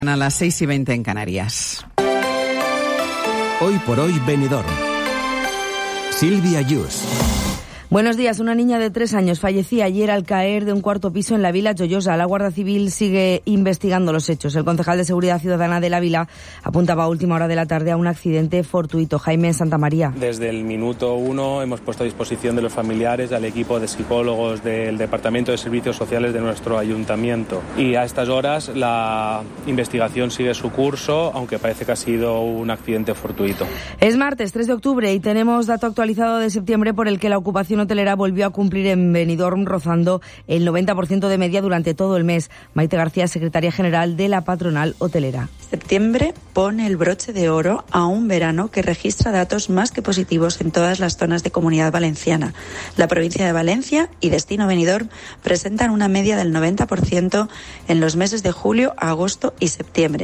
A las 6:20 en Canarias. Hoy por hoy, Benidorm. Silvia Yus. Buenos días. Una niña de 3 años fallecía ayer al caer de un cuarto piso en la Vila Joyosa. La Guardia Civil sigue investigando los hechos. El concejal de Seguridad Ciudadana de la Vila apuntaba a última hora de la tarde a un accidente fortuito. Jaime Santamaría. Desde el minuto 1 hemos puesto a disposición de los familiares al equipo de psicólogos del Departamento de Servicios Sociales de nuestro ayuntamiento. Y a estas horas la investigación sigue su curso, aunque parece que ha sido un accidente fortuito. Es martes 3 de octubre y tenemos dato actualizado de septiembre por el que la ocupación hotelera volvió a cumplir en Benidorm, rozando el 90% de media durante todo el mes. Maite García, secretaria general de la patronal hotelera. Septiembre pone el broche de oro a un verano que registra datos más que positivos en todas las zonas de Comunidad Valenciana. La provincia de Valencia y destino Benidorm presentan una media del 90% en los meses de julio, agosto y septiembre.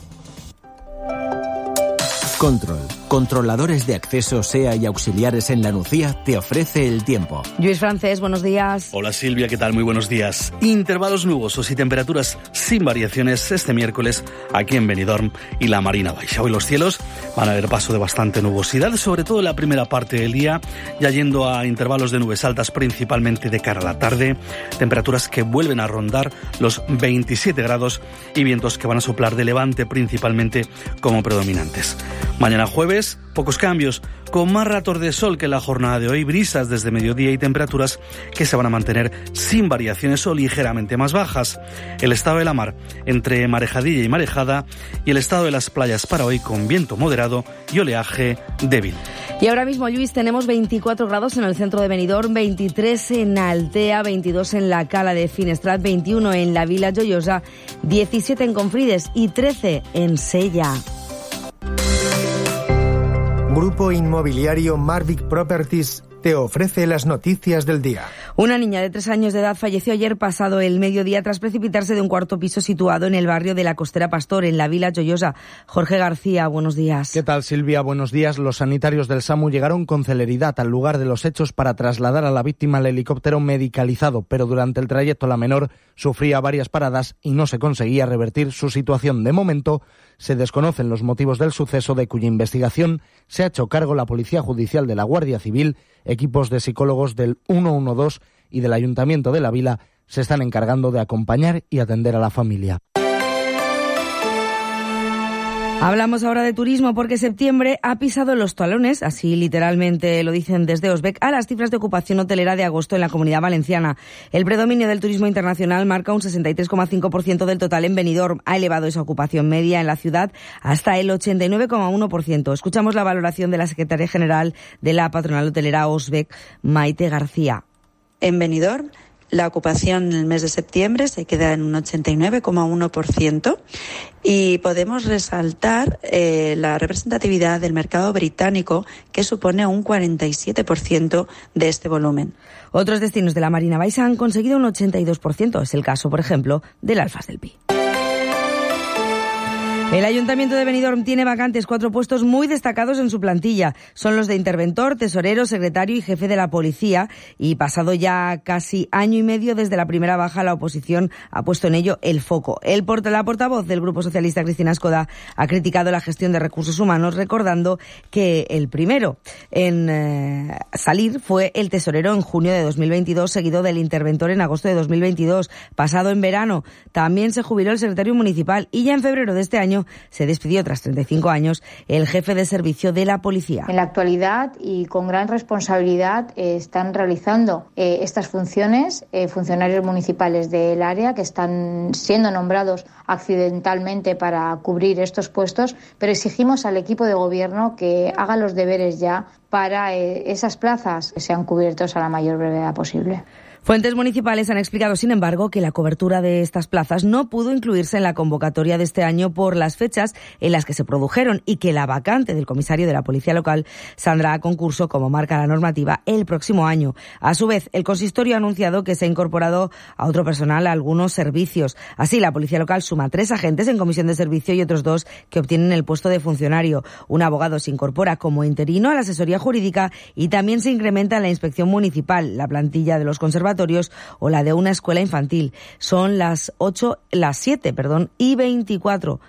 Control. Controladores de acceso, SEA y auxiliares en La Nucía te ofrece el tiempo. Luis Francés, buenos días. Hola Silvia, ¿qué tal? Muy buenos días. Intervalos nubosos y temperaturas sin variaciones este miércoles aquí en Benidorm y la Marina Baixa. Hoy los cielos van a ver paso de bastante nubosidad, sobre todo en la primera parte del día, ya yendo a intervalos de nubes altas principalmente de cara a la tarde, temperaturas que vuelven a rondar los 27 grados y vientos que van a soplar de levante principalmente como predominantes. Mañana jueves, pocos cambios, con más ratos de sol que en la jornada de hoy, brisas desde mediodía y temperaturas que se van a mantener sin variaciones o ligeramente más bajas. El estado de la mar entre marejadilla y marejada y el estado de las playas para hoy con viento moderado y oleaje débil. Y ahora mismo, Luis, tenemos 24 grados en el centro de Benidorm, 23 en Altea, 22 en la Cala de Finestrat, 21 en la Vila Joyosa, 17 en Confrides y 13 en Sella. Grupo Inmobiliario Marvic Properties te ofrece las noticias del día. Una niña de 3 años de edad falleció ayer pasado el mediodía tras precipitarse de un cuarto piso situado en el barrio de la Costera Pastor, en la Vila Joyosa. Jorge García, buenos días. ¿Qué tal, Silvia? Buenos días. Los sanitarios del SAMU llegaron con celeridad al lugar de los hechos para trasladar a la víctima al helicóptero medicalizado, pero durante el trayecto la menor sufría varias paradas y no se conseguía revertir su situación. De momento, se desconocen los motivos del suceso, de cuya investigación se ha hecho cargo la Policía Judicial de la Guardia Civil. Equipos de psicólogos del 112 y del Ayuntamiento de la Vila se están encargando de acompañar y atender a la familia. Hablamos ahora de turismo porque septiembre ha pisado los talones, así literalmente lo dicen desde Osbec, a las cifras de ocupación hotelera de agosto en la Comunidad Valenciana. El predominio del turismo internacional marca un 63,5% del total en Benidorm. Ha elevado esa ocupación media en la ciudad hasta el 89,1%. Escuchamos la valoración de la secretaria general de la patronal hotelera Osbec, Maite García. En Benidorm, la ocupación en el mes de septiembre se queda en un 89,1% y podemos resaltar la representatividad del mercado británico, que supone un 47% de este volumen. Otros destinos de la Marina Baixa han conseguido un 82%. Es el caso, por ejemplo, del Alfas del Pi. El Ayuntamiento de Benidorm tiene vacantes 4 puestos muy destacados en su plantilla. Son los de interventor, tesorero, secretario y jefe de la policía. Y pasado ya casi año y medio desde la primera baja, la oposición ha puesto en ello el foco. La portavoz del Grupo Socialista, Cristina Escoda, ha criticado la gestión de recursos humanos, recordando que el primero en salir fue el tesorero en junio de 2022, seguido del interventor en agosto de 2022. Pasado en verano también se jubiló el secretario municipal y ya en febrero de este año se despidió tras 35 años el jefe de servicio de la policía. En la actualidad y con gran responsabilidad están realizando estas funciones funcionarios municipales del área que están siendo nombrados accidentalmente para cubrir estos puestos, pero exigimos al equipo de gobierno que haga los deberes ya para esas plazas que sean cubiertos a la mayor brevedad posible. Fuentes municipales han explicado, sin embargo, que la cobertura de estas plazas no pudo incluirse en la convocatoria de este año por las fechas en las que se produjeron y que la vacante del comisario de la Policía Local saldrá a concurso, como marca la normativa, el próximo año. A su vez, el consistorio ha anunciado que se ha incorporado a otro personal a algunos servicios. Así, la Policía Local suma 3 agentes en comisión de servicio y otros 2 que obtienen el puesto de funcionario. Un abogado se incorpora como interino a la asesoría jurídica y también se incrementa en la inspección municipal. La plantilla de los conservatorios ambulatorios o la de una escuela infantil. Son las 7:24